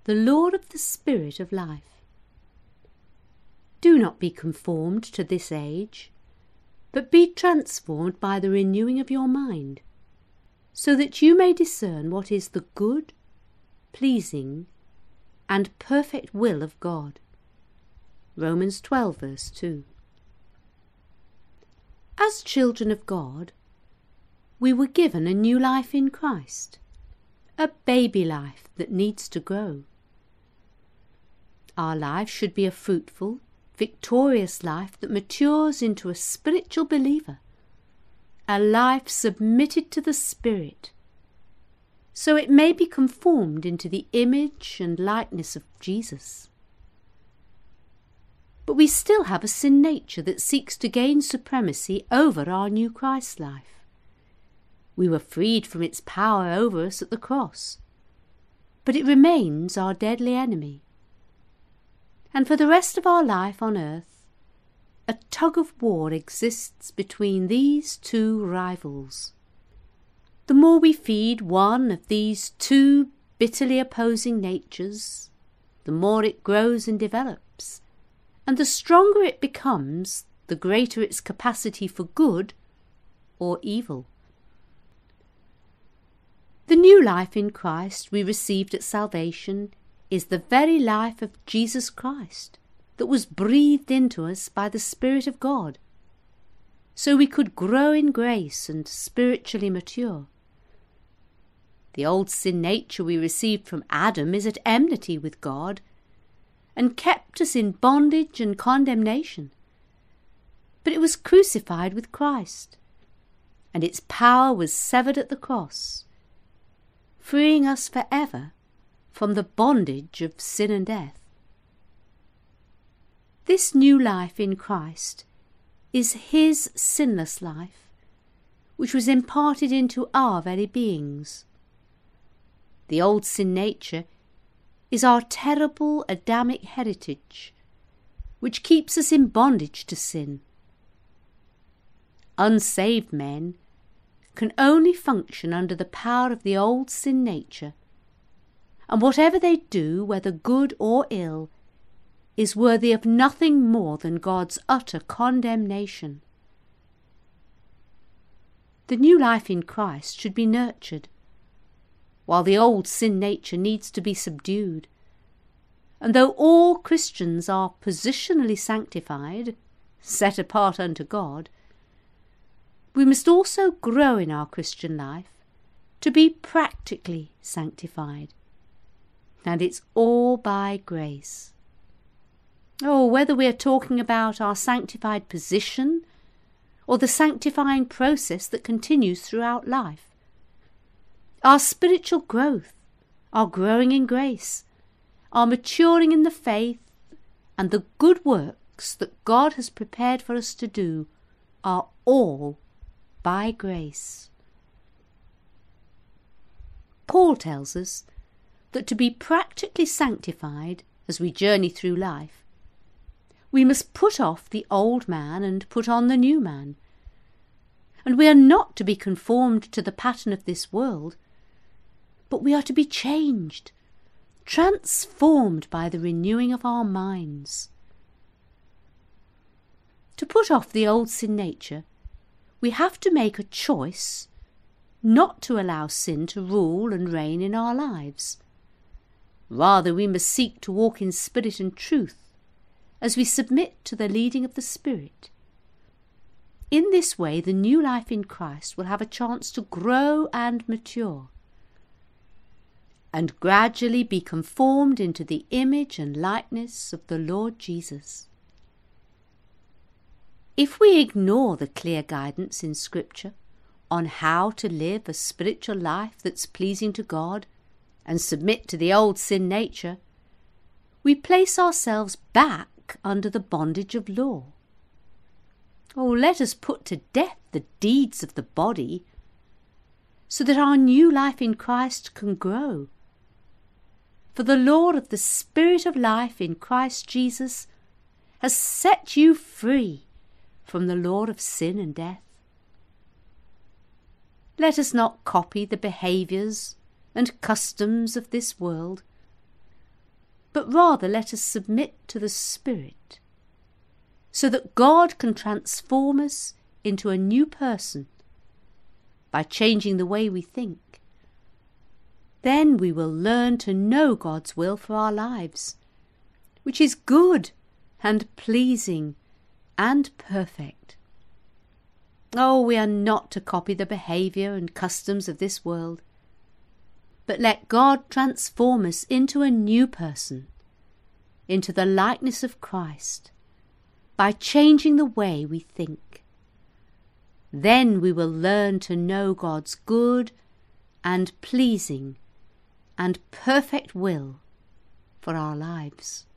the law of the Spirit of life. Do not be conformed to this age, but be transformed by the renewing of your mind, so that you may discern what is the good, pleasing, and perfect will of God. Romans 12 verse 2. As children of God, we were given a new life in Christ, a baby life that needs to grow. Our life should be a fruitful, victorious life that matures into a spiritual believer, a life submitted to the Spirit, so it may be conformed into the image and likeness of Jesus. But we still have a sin nature that seeks to gain supremacy over our new Christ life. We were freed from its power over us at the cross, but it remains our deadly enemy. And for the rest of our life on earth, a tug of war exists between these two rivals. The more we feed one of these two bitterly opposing natures, the more it grows and develops, and the stronger it becomes, the greater its capacity for good or evil. The new life in Christ we received at salvation is the very life of Jesus Christ that was breathed into us by the Spirit of God, so we could grow in grace and spiritually mature. The old sin nature we received from Adam is at enmity with God and kept us in bondage and condemnation. But it was crucified with Christ, and its power was severed at the cross, freeing us forever from the bondage of sin and death. This new life in Christ is his sinless life, which was imparted into our very beings. The old sin nature is our terrible Adamic heritage, which keeps us in bondage to sin. Unsaved men can only function under the power of the old sin nature, and whatever they do, whether good or ill, is worthy of nothing more than God's utter condemnation. The new life in Christ should be nurtured, while the old sin nature needs to be subdued. And though all Christians are positionally sanctified, set apart unto God, we must also grow in our Christian life to be practically sanctified. And it's all by grace. Oh, whether we are talking about our sanctified position or the sanctifying process that continues throughout life, our spiritual growth, our growing in grace, our maturing in the faith, and the good works that God has prepared for us to do are all by grace. Paul tells us that to be practically sanctified as we journey through life, we must put off the old man and put on the new man. And we are not to be conformed to the pattern of this world, but we are to be changed, transformed by the renewing of our minds. To put off the old sin nature, we have to make a choice not to allow sin to rule and reign in our lives. Rather, we must seek to walk in spirit and truth as we submit to the leading of the Spirit. In this way, the new life in Christ will have a chance to grow and mature, and gradually be conformed into the image and likeness of the Lord Jesus. If we ignore the clear guidance in Scripture on how to live a spiritual life that's pleasing to God and submit to the old sin nature, we place ourselves back under the bondage of law. Oh, let us put to death the deeds of the body, so that our new life in Christ can grow. For the law of the Spirit of life in Christ Jesus has set you free from the law of sin and death. Let us not copy the behaviours and customs of this world, but rather let us submit to the Spirit, so that God can transform us into a new person by changing the way we think. Then we will learn to know God's will for our lives, which is good and pleasing and perfect. Oh, we are not to copy the behaviour and customs of this world, but let God transform us into a new person, into the likeness of Christ, by changing the way we think. Then we will learn to know God's good and pleasing and perfect will for our lives.